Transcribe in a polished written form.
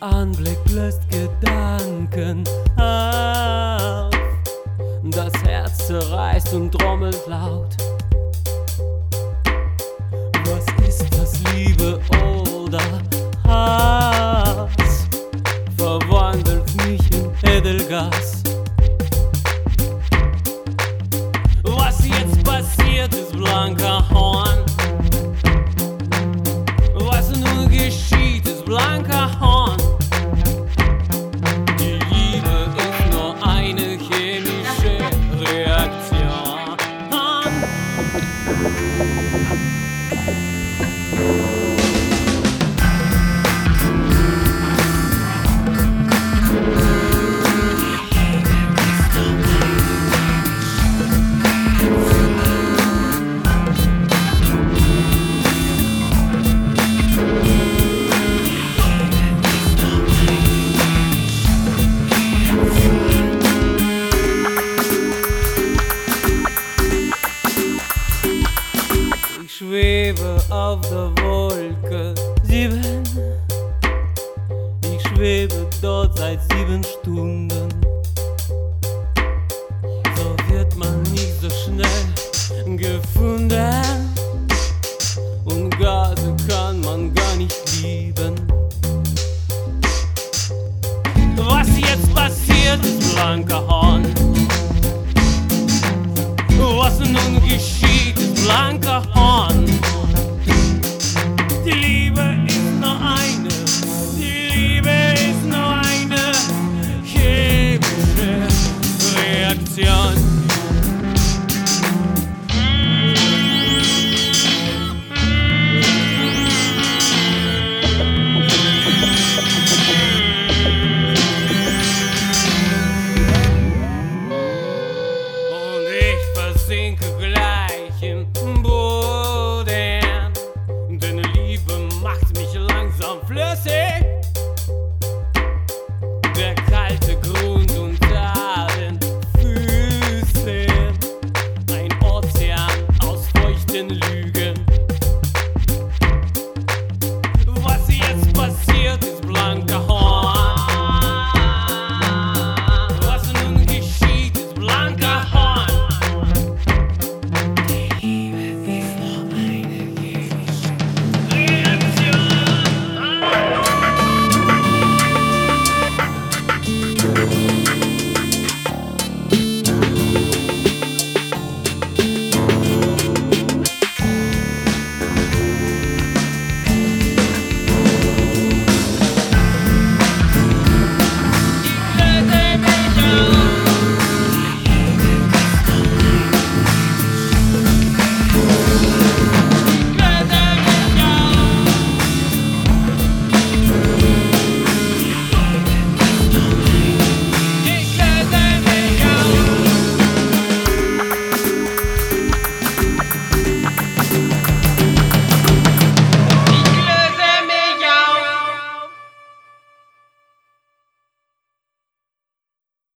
Anblick löst Gedanken auf. Das Herz zerreißt und trommelt laut. Was ist das, Liebe oder Hass? Verwandelt mich in Edelgas. Was jetzt passiert, ist blanker Horn. Was nun geschieht, ist blanker Horn. Die Liebe ist nur eine chemische Reaktion. Ich schwebe auf der Wolke 7. Ich schwebe dort seit 7 Stunden. So wird man nicht so schnell gefunden. Und Gase kann man gar nicht lieben. Was jetzt passiert, ist blanker Horn. Was nun geschieht, ist blanker Horn. Die Liebe ist nur eine, die Liebe ist nur eine chemische Reaktion.